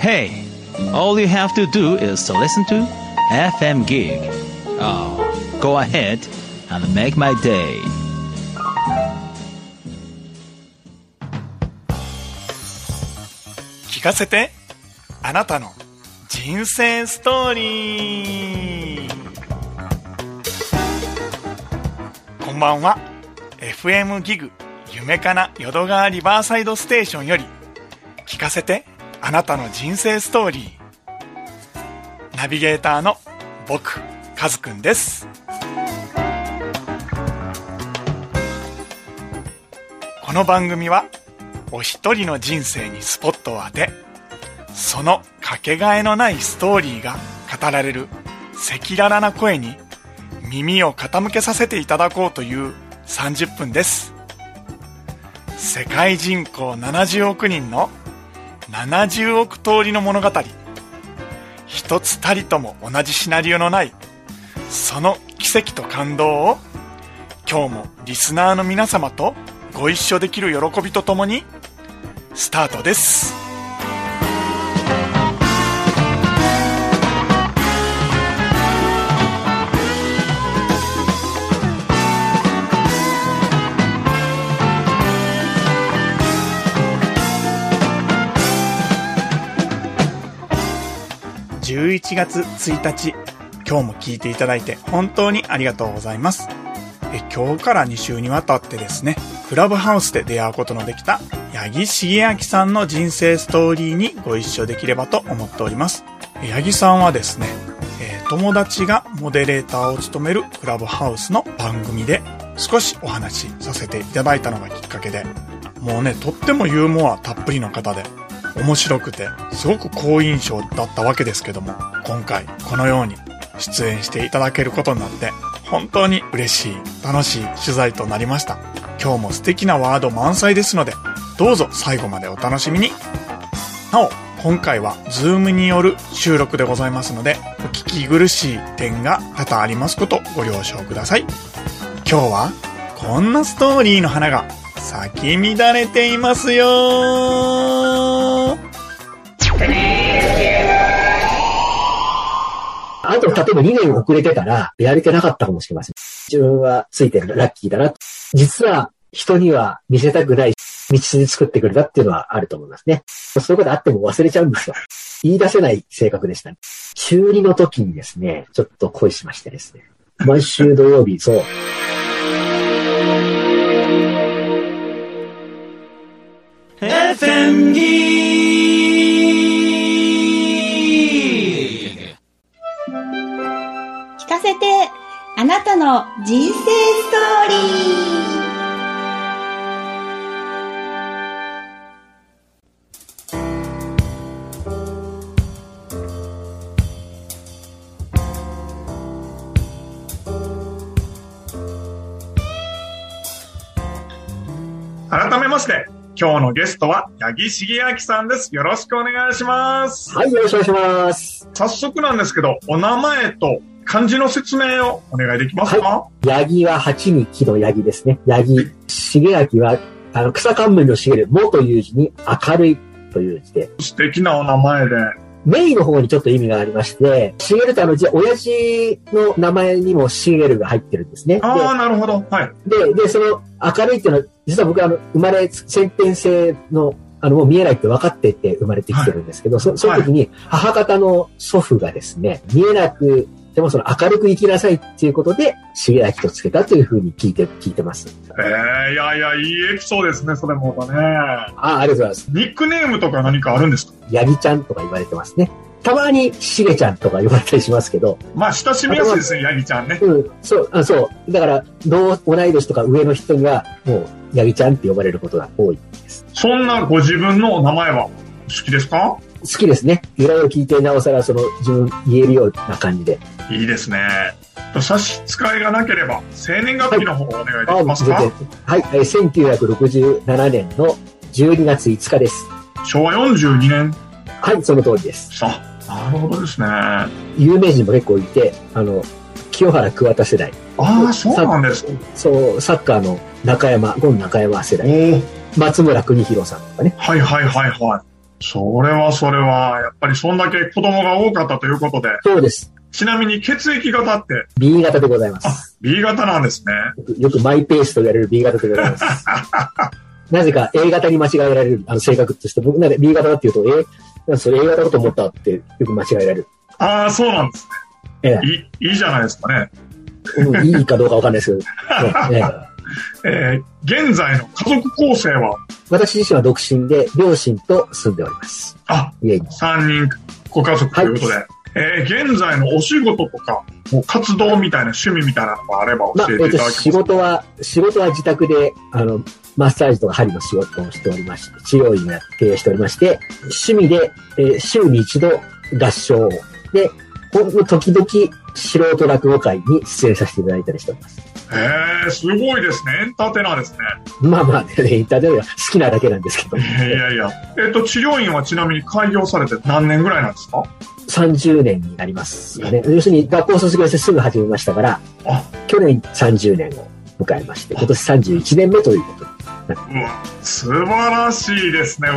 Hey, all you have to do is to listen to FM Gig. Oh, go ahead and make my day. 聞かせて、あなたの人生ストーリー。こんばんは。 FM ギグ夢かな淀川リバーサイドステーションより聞かせて、あなたの人生ストーリー。ナビゲーターの僕、カズくんです。この番組はお一人の人生にスポットを当て、そのかけがえのないストーリーが語られる赤裸々な声に耳を傾けさせていただこうという30分です。世界人口70億人の70億通りの物語、一つたりとも同じシナリオのないその奇跡と感動を、今日もリスナーの皆様とご一緒できる喜びとともにスタートです。11月1日、今日も聞いていただいて本当にありがとうございます。今日から2週にわたってですね、クラブハウスで出会うことのできた八木重明さんの人生ストーリーにご一緒できればと思っております。八木さんはですね、友達がモデレーターを務めるクラブハウスの番組で少しお話しさせていただいたのがきっかけで、もうね、とってもユーモアたっぷりの方で面白くてすごく好印象だったわけですけども、今回このように出演していただけることになって本当に嬉しい、楽しい取材となりました。今日も素敵なワード満載ですので、どうぞ最後までお楽しみに。なお、今回は Zoom による収録でございますので、お聞き苦しい点が多々ありますことご了承ください。今日はこんなストーリーの花が咲き乱れていますよ。 あと、例えば2年遅れてたら、やれてなかったかもしれません。自分はついてるラッキーだな。実は、人には見せたくない道筋作ってくれたっていうのはあると思いますね。そういうことあっても忘れちゃうんですよ。言い出せない性格でしたね。中2の時にですね、ちょっと恋しましてですね。毎週土曜日、そう。 FM Gig。 聞かせて、あなたの人生ストーリ改めまして、今日のゲストは八木重明さんです。よろしくお願いします。 はい、よろしくお願いします。 早速なんですけど、お名前と漢字の説明をお願いできますか？ はい、八木は八に木の八木ですね。八木。重明は、草冠の茂る、もという字に明るいという字で。 素敵なお名前で。 メイの方にちょっと意味がありまして、茂るって親父の名前にも茂るが入ってるんですね。 ああ、なるほど。はい。 で、その明るいっていうのは、実は僕生まれ先天性の、もう見えないって分かっていて生まれてきてるんですけど、はい、その時に母方の祖父がですね、見えなくてもその明るく生きなさいっていうことで、重明とつけたというふうに聞いてます。 いや、いいエピソードですね、それもね。 ありがとうございます。 ニックネームとか何かあるんですか？ ヤギちゃんとか言われてますね。たまにしげちゃんとか言われたりしますけど。 まあ、親しみやすいですね、ヤギちゃんね。 うん、そう。だから、同い年とか上の人には、もう、ヤギちゃんって呼ばれることが多いです。 そんなご自分のお名前は好きですか？ 好きですね。由来を聞いて、なおさら自分言えるような感じで。 いいですね。差し支えがなければ、生年月日の方をお願いできますか？ はい、1967年の12月5日です。 昭和42年。 はい、その通りです。 なるほどですね。 有名人も結構いて、清原桑田世代。 ああ、そうなんですか。 そう、サッカーのゴン中山世代。松村邦洋さんとかね。 はい。 それは、やっぱりそんだけ子供が多かったということで。 そうです。 ちなみに血液型って B 型でございます。 B 型なんですね。 よくマイペースと言われる B 型でございます。なぜか A 型に間違えられる、性格として、僕なんで B 型だって言うと、それ A 型だと思ったってよく間違えられる。 ああ、そうなんですね。いいじゃないですかね。 いいかどうかわかんないですけど。 現在の家族構成は？ 私自身は独身で、両親と住んでおります。 家に。3人ご家族ということで。はい、現在のお仕事とか、もう活動みたいな趣味みたいなのがあれば教えていただけますか？仕事は自宅で、マッサージとか針の仕事をしておりまして、治療院を経営しておりまして、趣味で、週に一度合唱で、時々素人落語会に出演させていただいたりしております。 すごいですね。エンターテイナーですね。 まあまあね、エンターテイナーが好きなだけなんですけど。 いや。治療院はちなみに開業されて何年ぐらいなんですか ？30年になりますよね。要するに学校を卒業してすぐ始めましたから、去年30年を迎えまして、今年31年目ということになっています。 素晴らしいですね。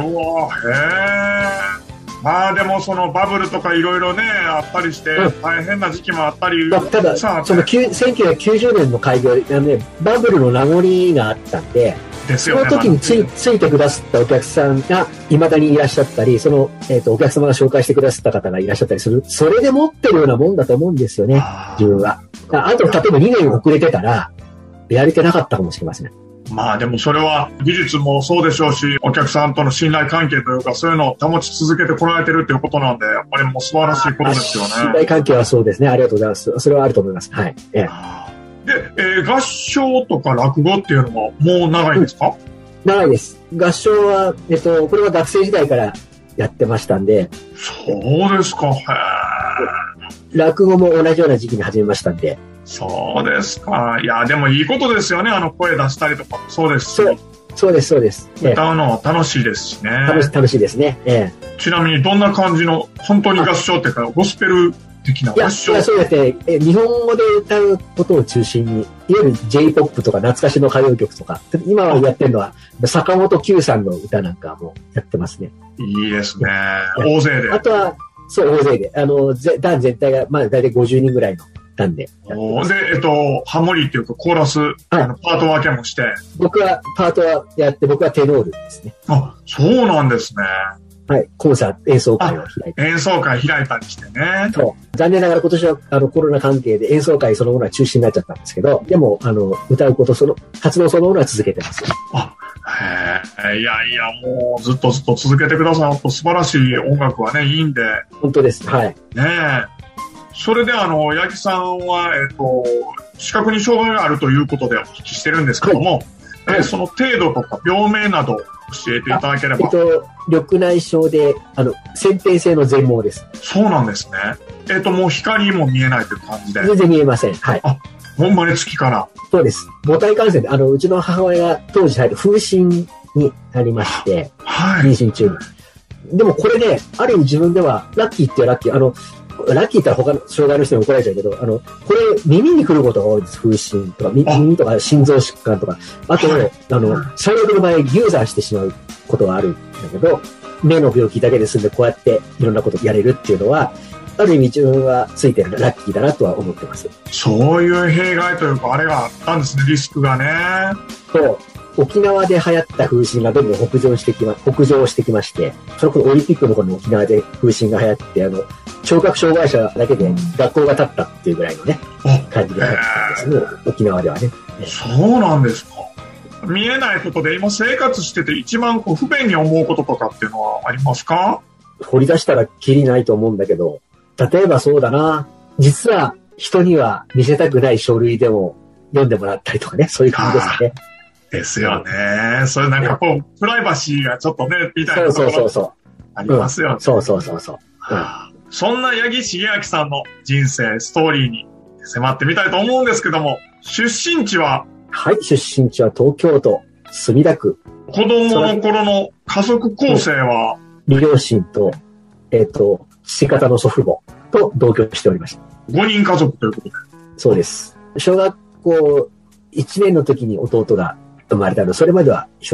まあでもそのバブルとかいろいろね、あったりして、大変な時期もあったり。 ただ、その1990年の開業、バブルの名残があったんで、その時についてくださったお客さんが未だにいらっしゃったり、お客様が紹介してくださった方がいらっしゃったりする。それで持ってるようなもんだと思うんですよね、自分は。あと、例えば2年遅れてたら、やれてなかったかもしれません。 まあでもそれは技術もそうでしょうし、お客さんとの信頼関係というか、そういうのを保ち続けてこられてるっていうことなんで、やっぱりもう素晴らしいことですよね。 信頼関係はそうですね。ありがとうございます。それはあると思います。はい。 で、合唱とか落語っていうのももう長いんですか？ 長いです。合唱は、これは学生時代からやってましたんで。 そうですか。 落語も同じような時期に始めましたんで。 そうですか。いや、でもいいことですよね。声出したりとかもそうですし。 そうです。 歌うのは楽しいですしね。 楽しいですね。 ちなみにどんな感じの、本当に合唱っていうか、ゴスペル的な合唱？いや、 そうですね。日本語で歌うことを中心に、いわゆる J-POP とか懐かしの歌謡曲とか、今はやってるのは、坂本九さんの歌なんかもやってますね。 いいですね。大勢で。 あとは、大勢で。団全体が、まあ、だいたい50人ぐらいの。なんで。 ハモリっていうかコーラス、パート分けもして。 僕はパートはやって、僕はテノールですね。 そうなんですね。 はい、コンサート、演奏会を開いて。 演奏会開いたりしてね。 残念ながら今年はコロナ関係で演奏会そのものは中止になっちゃったんですけど、でも、歌うこと、活動そのものは続けてます。 いや、もうずっと続けてください。素晴らしい音楽はね、いいんで。 本当です。はい。 ねえ。それで八木さんは、視覚に障害があるということでお聞きしてるんですけども、その程度とか病名など教えていただければ。 緑内障で、先天性の全盲です。 そうなんですね。もう光も見えないという感じで。 全然見えません。はい。 ほんまに月から。 そうです。母体感染で、うちの母親が当時風疹になりまして、妊娠中に。でもこれね、ある意味自分では、ラッキーってラッキー、ラッキーって言ったら他の障害の人に怒られちゃうけど、これ耳に来ることが多いです。風疹とか、耳とか心臓疾患とか。あと、最悪の場合、流産してしまうことがあるんだけど、目の病気だけで済んでこうやっていろんなことやれるっていうのは、ある意味自分はついてるラッキーだなとは思ってます。 そういう弊害というか、あれがあったんですね、リスクがね。 沖縄で流行った風疹がどんどん北上してきまして、それこそオリンピックの頃に沖縄で風疹が流行って、聴覚障害者だけで学校が立ったっていうぐらいのね、感じで流行ったんですね、沖縄ではね。 そうなんですか。見えないことで今生活してて一番不便に思うこととかっていうのはありますか？ 掘り出したらキリないと思うんだけど、例えばそうだな、実は人には見せたくない書類でも読んでもらったりとかね、そういう感じですね。 ですよね。それなんかプライバシーがちょっとね、みたいなところありますよね。 そう。 そんな八木茂明さんの人生、ストーリーに迫ってみたいと思うんですけども、出身地は？ はい、出身地は東京都墨田区。 子供の頃の家族構成は？ 両親と、父方の祖父母と同居しておりました。 5人家族ということで。 そうです。小学校1年の時に弟が生まれたので、それまでは一人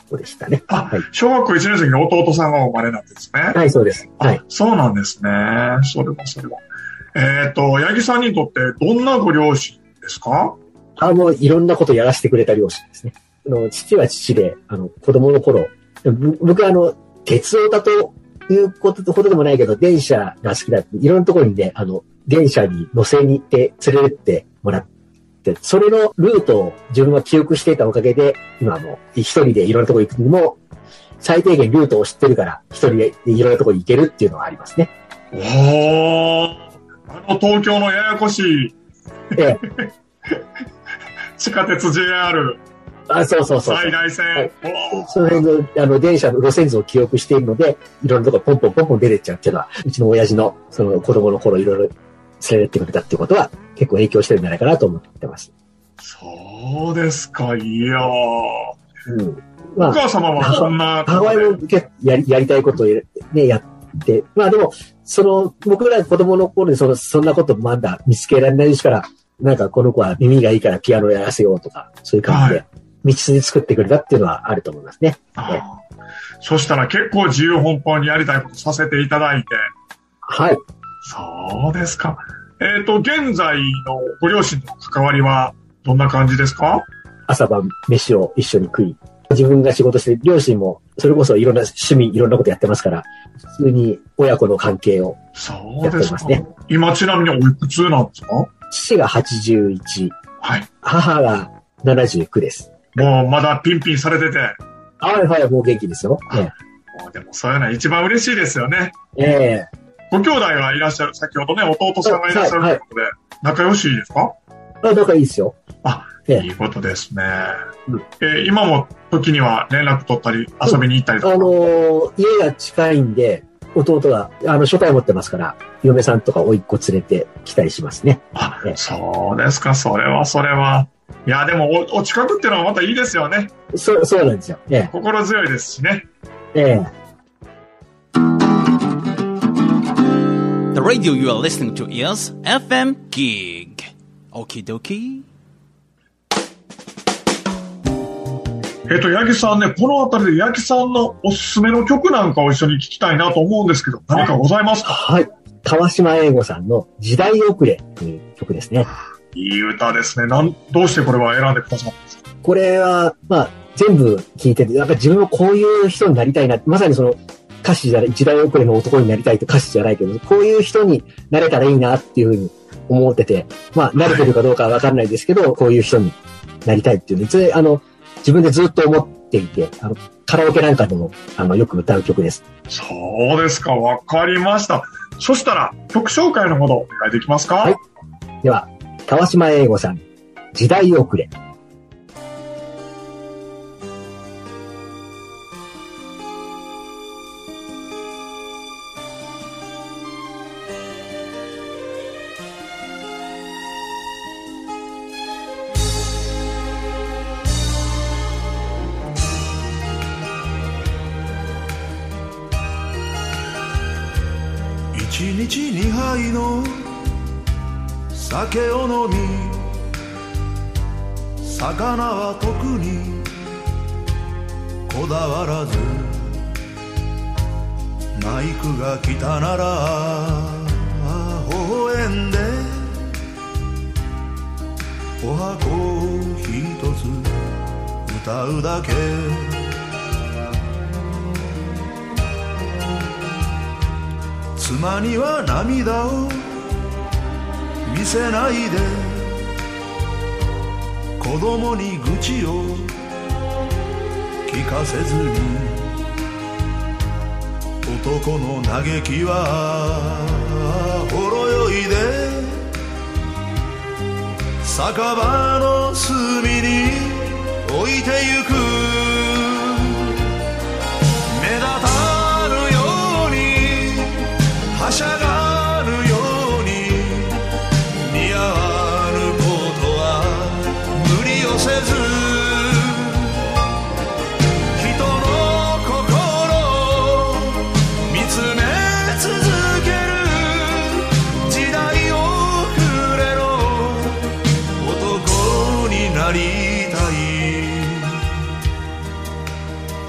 子でしたね。 はい、小学校1年生に弟さんがお生まれなんですね。 はい、そうです。はい。 そうなんですね。それは。八木さんにとってどんなご両親ですか？ もういろんなことやらせてくれた両親ですね。父は父で、子供の頃、僕は鉄オタということほどでもないけど、電車が好きだって、いろんなところにね、電車に乗せに行って連れてってもらって、それのルートを自分は記憶していたおかげで、今も一人でいろんなところ行くにも、最低限ルートを知ってるから、一人でいろんなところに行けるっていうのはありますね。 東京のややこしい、地下鉄 JR。 そう。 最大線。はい、 その辺の、電車の路線図を記憶しているので、いろんなところポンポン出てっちゃうっていうのは、うちの親父の、子供の頃いろいろ連れてってくれたっていうことは、結構影響してるんじゃないかなと思ってます。 そうですか、いやー。 お母様はそんな。 母親もやりたいことをね、やって、でも、僕ら子供の頃にそんなことまだ見つけられないですから、なんかこの子は耳がいいからピアノやらせようとか、そういう感じで、道筋作ってくれたっていうのはあると思いますね。 そしたら結構自由奔放にやりたいことさせていただいて。はい。そうですか。現在のご両親との関わりはどんな感じですか？ 朝晩飯を一緒に食い、自分が仕事して、両親もそれこそいろんな趣味、いろんなことやってますから、普通に親子の関係をやってますね。 今ちなみにおいくつなんですか？ 父が81、 はい、 母が79です。 もうまだピンピンされてて。 はい、もう元気ですよ。 もうでもそういうのは一番嬉しいですよね。ご兄弟がいらっしゃる、先ほどね、弟さんがいらっしゃるということで、仲良しですか？ 仲いいですよ。 いいことですね。今も時には連絡取ったり、遊びに行ったりとか。 家が近いんで、弟が、初対持ってますから、嫁さんとか甥っ子連れて来たりしますね。 そうですか、それは。いや、でもお近くっていうのはまたいいですよね。 そうなんですよ。 心強いですしね。 The radio you are listening to is FM Gig. Okie dokie. 八木さんね、このあたりで八木さんのおすすめの曲なんかを一緒に聞きたいなと思うんですけど、何かございますか？ はい。川島英吾さんの時代遅れという曲ですね。 いい歌ですね。どうしてこれは選んでくださったんですか？ これは、全部聞いてて、なんか自分もこういう人になりたいな。まさに歌詞じゃない、時代遅れの男になりたいって歌詞じゃないけど、こういう人になれたらいいなっていうふうに思ってて、慣れてるかどうかはわかんないですけど、こういう人になりたいっていうので、自分でずっと思っていて、カラオケなんかでも、よく歌う曲です。 そうですか、わかりました。そしたら、曲紹介のほどお願いできますか？ はい。では、川島英吾さん、時代遅れ。 一日2杯の酒を飲み、魚は特にこだわらず、マイクが来たなら微笑んでお箱を一つ歌うだけ。妻には涙を見せないで、子供に愚痴を聞かせずに、男の嘆きはほろ酔いで酒場の隅に置いてゆく。目立たぬようにはしゃがぬように、似合わぬことは無理をせず、人の心を見つめ続ける時代遅れの男になりたい。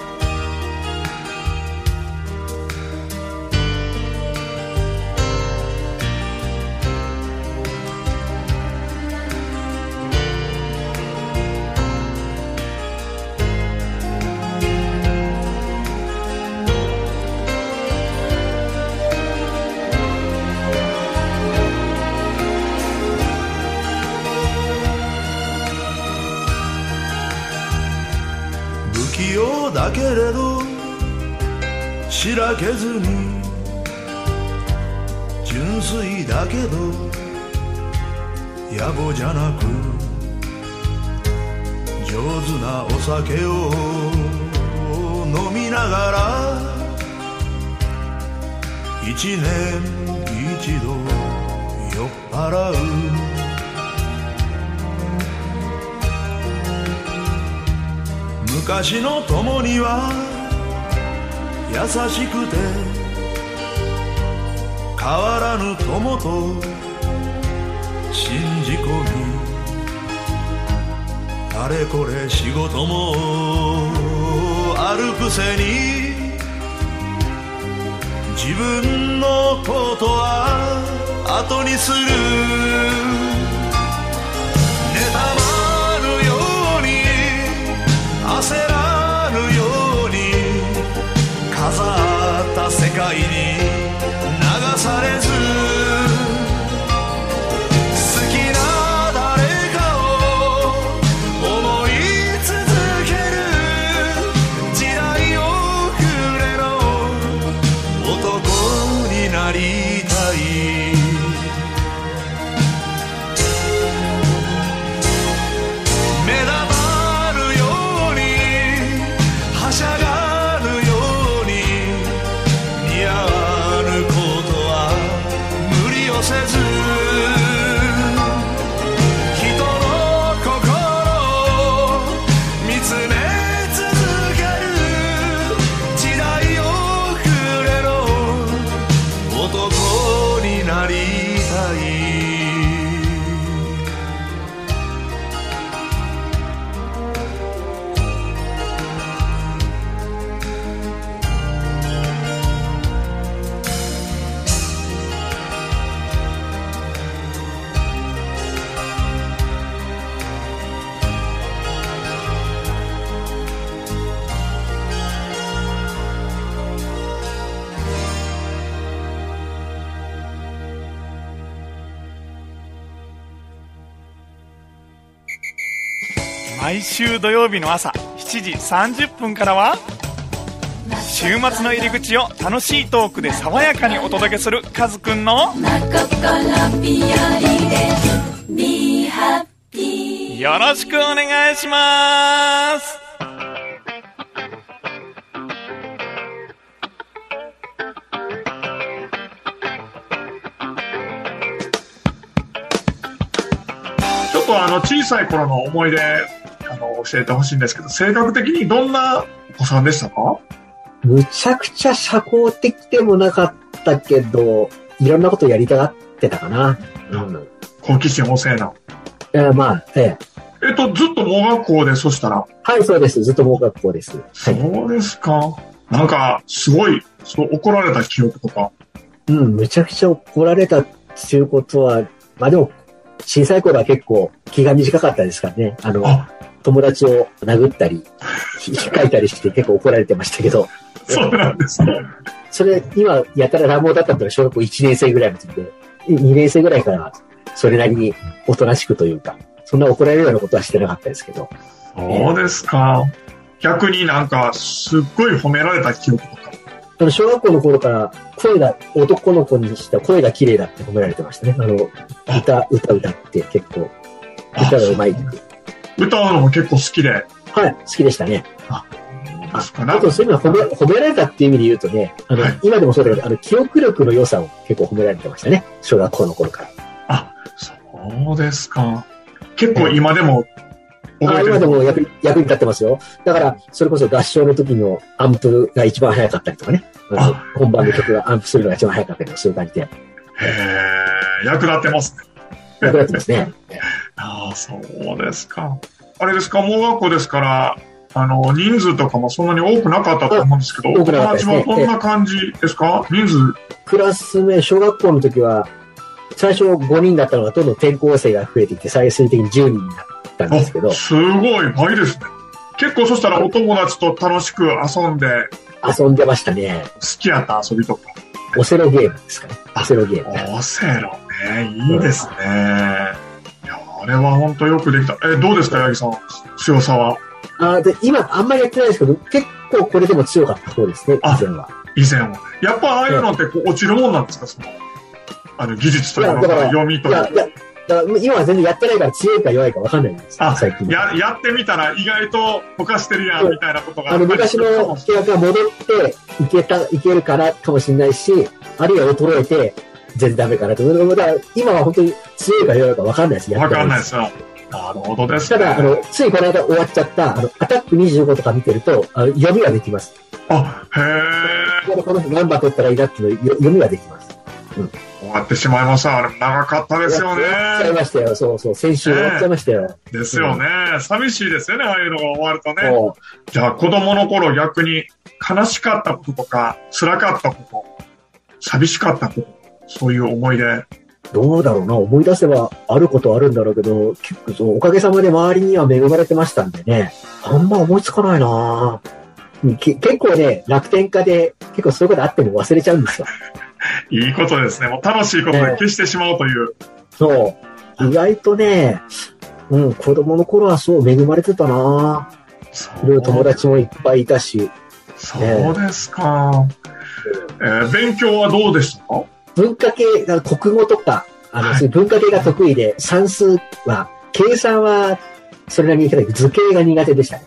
だけれどしらけずに純粋だけど野暮じゃなく上手なお酒を飲みながら一年一度酔っ払う昔の友には優しくて変わらぬ友と信じ込みあれこれ仕事もあるくせに自分のことは後にする妬まぬように焦らぬように飾った世界に流されず好きな誰かを思い続ける時代遅れの男になりたい目玉るようにはしゃがぬように似合わぬことは無理をせず人の心を見つめ続ける時代遅れの男になりたい毎週土曜日の朝7時30分からは週末の入り口を楽しいトークで爽やかにお届けするカズくんのよろしくお願いします。 ちょっと小さい頃の思い出教えてほしいんですけど、性格的にどんなお子さんでしたか？ むちゃくちゃ社交的でもなかったけど、いろんなことやりたがってたかな。 好奇心旺盛な。 まあ、 ずっと盲学校で、そしたら。 はい、そうです。ずっと盲学校です。 そうですか。なんか、すごい、怒られた記憶とか。 むちゃくちゃ怒られたっていうことは、まあでも、小さい頃は結構気が短かったですからね。友達を殴ったり、引っかいたりして結構怒られてましたけど。 そうなんですね。 それ、今、やたら乱暴だったのは小学校1年生ぐらいの時で、2年生ぐらいからは、それなりにおとなしくというか、そんな怒られるようなことはしてなかったですけど。 そうですか。逆になんか、すっごい褒められた記憶とか。 小学校の頃から男の子にした声が綺麗だって褒められてましたね。歌って結構、歌がうまい。 歌うのも結構好きで。 はい、好きでしたね。あとそういうのは褒められたっていう意味で言うとね、今でもそうだけど、記憶力の良さを結構褒められてましたね。小学校の頃から。 あ、そうですか。結構今でも今でも役に立ってますよ。だから、それこそ合唱の時のアンプが一番早かったりとかね。本番の曲がアンプするのが一番早かったりとか、そういう感じで。 役立ってますね。 役立ってますね。 ああ、そうですか。あれですか、盲学校ですから、人数とかもそんなに多くなかったと思うんですけど、お友達はどんな感じですか？人数。 クラス目、小学校の時は、最初5人だったのがどんどん転校生が増えてきて、最終的に10人になったんですけど。 すごい倍ですね。結構そしたらお友達と楽しく遊んでましたね。 好きやった遊びとか。 オセロゲームですかね。オセロゲーム。 オセロね。いいですね。いや、あれは本当よくできた。どうですか、八木さん。強さは。 で、今、あんまりやってないですけど、結構これでも強かった方ですね、以前は。 以前は。やっぱああいうのってこう落ちるもんなんですか、その、技術とか読みとか。 だから今は全然やってないから強いか弱いか分かんないんですよ、最近。 やってみたら意外と溶かしてるやん、みたいなことが。 昔の契約が戻っていけるからかもしれないし、あるいは衰えて全然ダメかなと。だから今は本当に強いか弱いか分かんないです。 分かんないですよ。なるほどですね。 ただ、ついこの間終わっちゃった、アタック25とか見てると、読みができます。 へー。この人何番取ったらいいなっていうの読みができます。うん。 終わってしまいました。あれ長かったですよね。 終わっちゃいましたよ。そう。先週終わっちゃいましたよ。 ですよね。寂しいですよね。ああいうのが終わるとね。じゃあ子供の頃逆に悲しかったこととか、辛かったこと、寂しかったこと、そういう思い出。 どうだろうな。思い出せばあることあるんだろうけど、結構おかげさまで周りには恵まれてましたんでね。あんま思いつかないな。結構ね、楽天家で結構そういうことあっても忘れちゃうんですよ。 いいことですね。もう楽しいことで消してしまうという。 そう。意外とね、子供の頃はそう恵まれてたな。いろいろ友達もいっぱいいたし。 そうですか。勉強はどうでしたか？ 文化系、国語とか、そういう文化系が得意で、算数は、計算はそれなりにいけないけど、図形が苦手でしたね。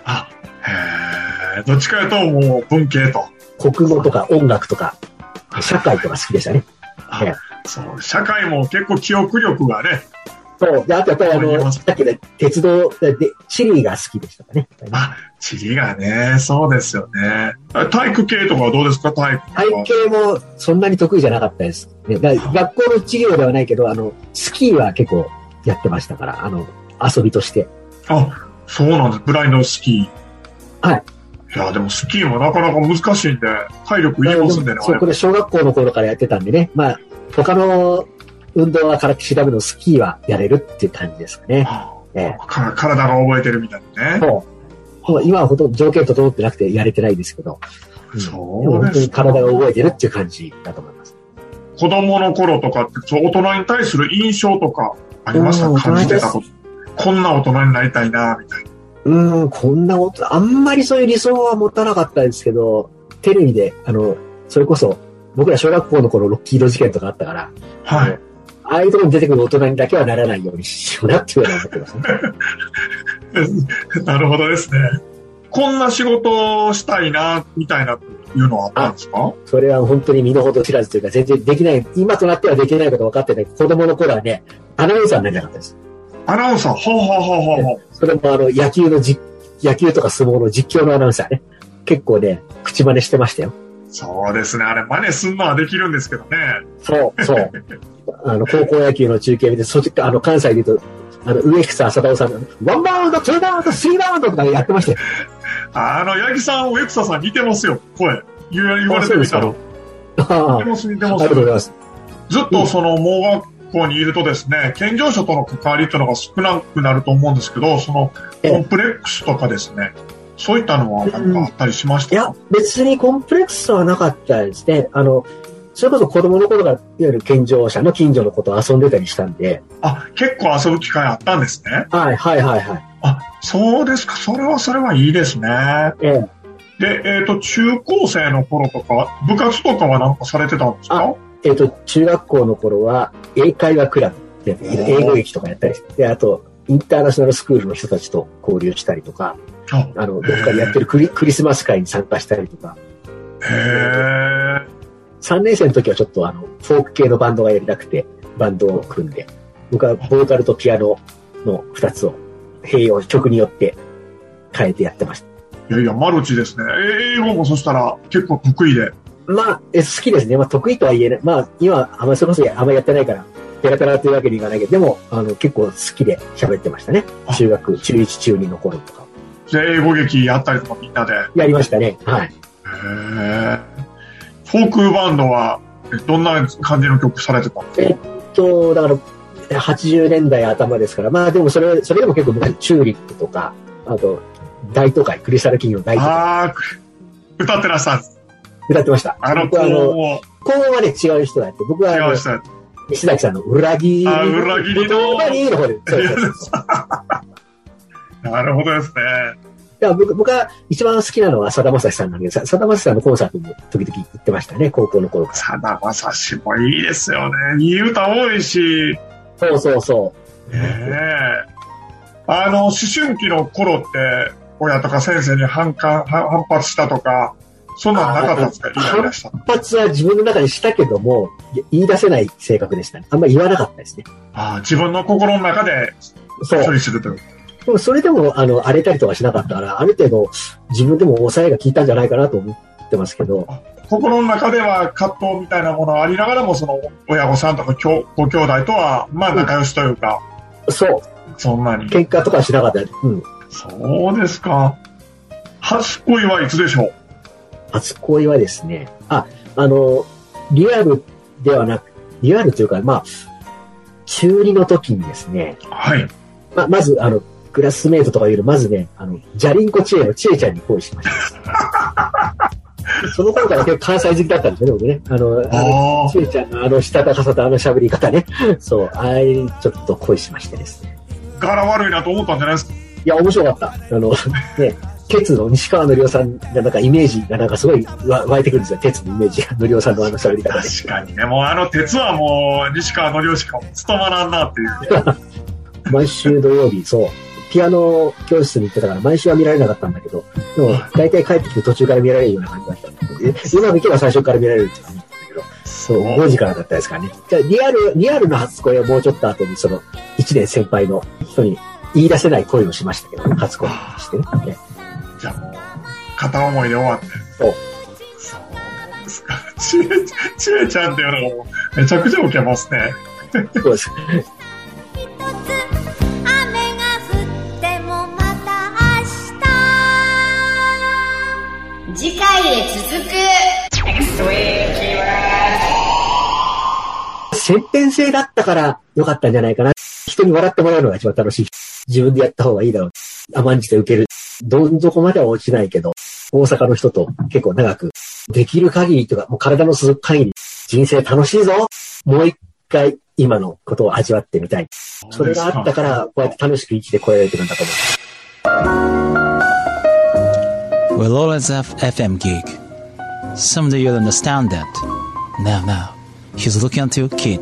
どっちかというともう文系と。 国語とか音楽とか、社会とか好きでしたね。 そう、社会も結構記憶力がね。 そう。で、あとやっぱりさっきの鉄道で、地理が好きでしたかね。 地理がね、そうですよね。体育系とかはどうですか？体育系もそんなに得意じゃなかったです。学校の授業ではないけど、スキーは結構やってましたから、遊びとして。 そうなんです。ブラインドスキー。はい。 いや、でもスキーもなかなか難しいんで、体力いりますんでね。 そう、これ小学校の頃からやってたんでね。まあ、他の運動はから調べのスキーはやれるっていう感じですかね。 体が覚えてるみたいなね。 そう。今はほとんど条件整ってなくてやれてないですけど。 そうです。 本当に体が覚えてるっていう感じだと思います。 子供の頃とかって、大人に対する印象とかありました？感じてたこと。こんな大人になりたいな、みたいな。 こんなこと、あんまりそういう理想は持たなかったですけど、テレビで、それこそ、僕ら小学校の頃ロッキード事件とかあったから、 はい。 ああいうところに出てくる大人にだけはならないようにしようなっていうのは思ってますね。 なるほどですね。こんな仕事をしたいな、みたいな、いうのはあったんですか？ それは本当に身の程知らずというか、全然できない、今となってはできないこと分かってない。子供の頃はね、アナウンサーになりたかったです。 アナウンサー、ほう。 それも野球とか相撲の実況のアナウンサーね。結構ね、口真似してましたよ。 そうですね。あれ、真似すんのはできるんですけどね。 そう。高校野球の中継見て、関西で言うと、植草浅田さんが、1バウンド、2バウンド、3バウンドとかやってましたよ。 八木さん、植草さん似てますよ、声。言われてみたら。似てます。 ありがとうございます。 ずっと盲学校にいるとですね、健常者との関わりというのが少なくなると思うんですけど、コンプレックスとかですね、そういったのは何かあったりしましたか？いや、 別にコンプレックスはなかったですね。それこそ子供の頃が、いわゆる健常者の近所の子と遊んでたりしたんで。 結構遊ぶ機会あったんですね。 はい。 そうですか。それはいいですね。で、中高生の頃とか、部活とかは何かされてたんですか？ 中学校の頃は、英会話クラブで、英語劇とかやったりして、で、あと、インターナショナルスクールの人たちと交流したりとか、どっかでやってるクリスマス会に参加したりとか。3年生の時はちょっとフォーク系のバンドがやりたくて、バンドを組んで、僕はボーカルとピアノの2つを併用、曲によって変えてやってました。 いや、マルチですね。英語もそしたら結構得意で。 まあ、好きですね。まあ、得意とは言えない。まあ、今、それこそあんまやってないから、ペラペラというわけにいかないけど、でも、結構好きで喋ってましたね。中1、中2の頃とか。 じゃあ、英語劇やったりとかみんなで。 やりましたね。はい。 フォークバンドは、どんな感じの曲されてたんですか？ だから、80年代頭ですから、まあでもそれでも結構昔、チューリップとか、あと、大都会、クリスタルキングの大都会。 歌ってらっしゃるんです。 歌ってました。 僕は高音はね、違う人がやって、僕は西崎さんの裏切りの方で。 そう。 なるほどですね。 や僕が一番好きなのはさだまさしさんなんで、さだまさしさんのコンサートも時々行ってましたね、高校の頃から。 さだまさしもいいですよね。いい歌多いし。 そうそうそう。 思春期の頃って、親とか先生に反発したとか、そんなのなかったんですか？イライラした。 反発は自分の中にしたけども、言い出せない性格でしたね。あんまり言わなかったですね。 自分の心の中で処理するという。 でもそれでも、荒れたりとかしなかったから、ある程度自分でも抑えが効いたんじゃないかなと思ってますけど。 心の中では葛藤みたいなものがありながらも、その親御さんとかご兄弟とは、まあ仲良しというか。 そう。そんなに。喧嘩とかしなかった。うん。 そうですか。初恋はいつでしょう？ 初恋はですね、リアルではなく、リアルというか、まあ、中2の時にですね、 はい。 まず、クラスメイトとかいうより、まずね、ジャリンコチエのチエちゃんに恋しました。その頃から結構関西好きだったんですよね、僕ね。チエちゃんのしたたかさと喋り方ね。そう、ちょっと恋しましてですね。 柄悪いなと思ったんじゃないですか？ いや、面白かった。ね、鉄の西川のりおさんがなんかイメージがなんかすごい湧いてくるんですよ。鉄のイメージが、のりおさんの喋り方で。 確かにね、もう鉄はもう西川のりおしか務まらんなっていう。 毎週土曜日、そう。ピアノ教室に行ってたから毎週は見られなかったんだけど、でも大体帰ってきて途中から見られるような感じだったんだけど、今見けば最初から見られるって感じだったんだけど、そう、5時からだったですからね。じゃあリアルな初恋はもうちょっと後にその1年先輩の人に言い出せない恋をしましたけど、ね、初恋してね。じゃあもう、片思いで終わって。そう。そうですか。ちえちゃんっていうのがもうめちゃくちゃウケますね。 そうです。 次回へ続く。 先天性だったから良かったんじゃないかな。人に笑ってもらうのが一番楽しい。自分でやった方がいいだろう。甘んじて受ける。どん底までは落ちないけど、大阪の人と結構長く、できる限りとか、もう体の続く限り、人生楽しいぞ。もう一回今のことを味わってみたい。それがあったから、こうやって楽しく生きてこられてるんだと思う。 We'll always have FM gig. Someday you'll understand that. Now, he's looking at you, kid.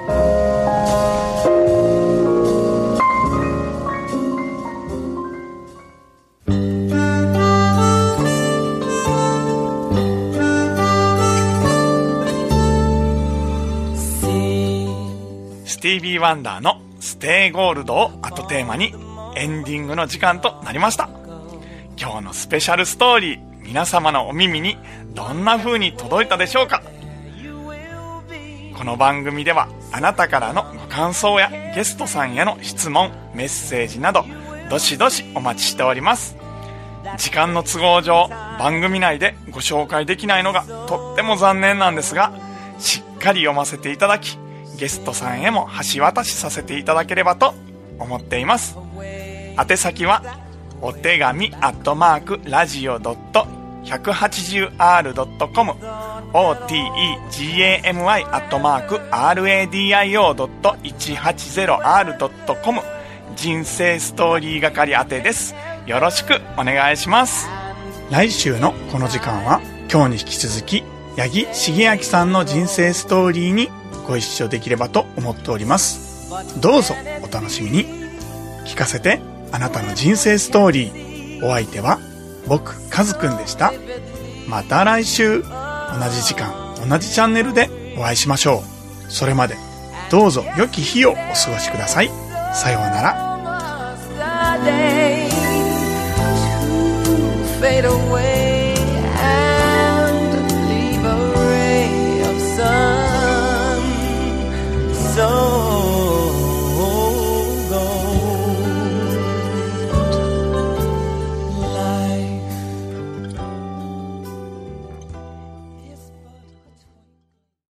スティービー・ワンダーのステイゴールドを後テーマにエンディングの時間となりました。今日のスペシャルストーリー、皆様のお耳にどんな風に届いたでしょうか？この番組ではあなたからのご感想やゲストさんへの質問、メッセージなどどしどしお待ちしております。時間の都合上番組内でご紹介できないのがとっても残念なんですが、しっかり読ませていただき、ゲストさんへも橋渡しさせていただければと思っています。宛先はお手紙@radio.180r.com otegami@radio.180r.com 人生ストーリー係宛てです。よろしくお願いします。来週のこの時間は今日に引き続き八木重明さんの人生ストーリーにご一緒できればと思っております。どうぞお楽しみに。聞かせてあなたの人生ストーリー。お相手は僕カズくんでした。また来週同じ時間同じチャンネルでお会いしましょう。それまでどうぞ良き日をお過ごしください。さようなら。